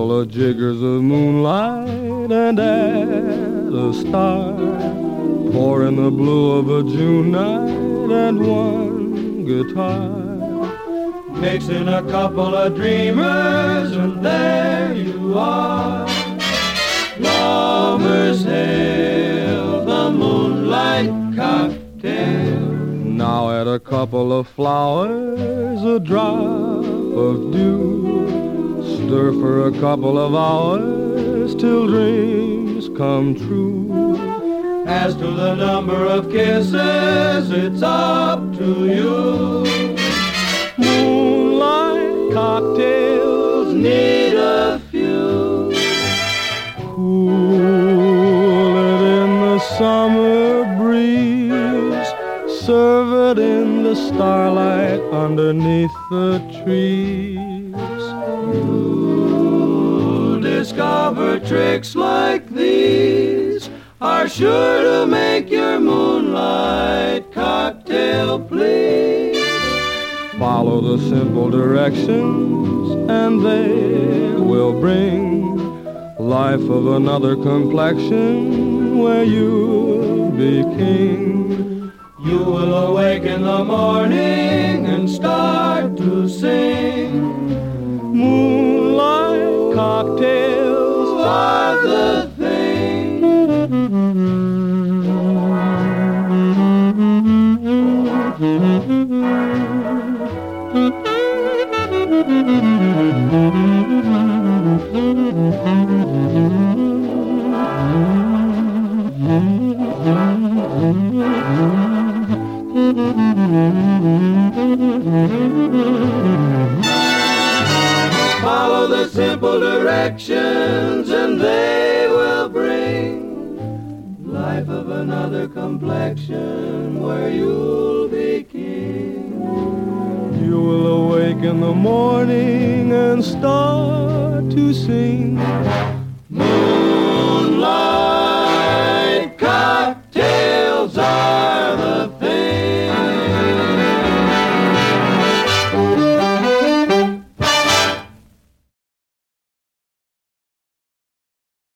couple of jiggers of moonlight and add a star. Pour in the blue of a June night and one guitar. Mix in a couple of dreamers and there you are. Lovers hail the moonlight cocktail. Now add a couple of flowers, a drop of dew. Stir for a couple of hours till dreams come true. As to the number of kisses, it's up to you. Moonlight cocktails need a few. Cool it in the summer breeze. Serve it in the starlight underneath the trees. You'll discover tricks like these are sure to make your moonlight cocktail please. Follow the simple directions and they will bring life of another complexion where you'll be king. You will awake in the morning and start to sing. Moonlight cocktails are the thing. Follow the simple directions and they will bring life of another complexion where you'll be king. You will awake in the morning and start to sing. Moon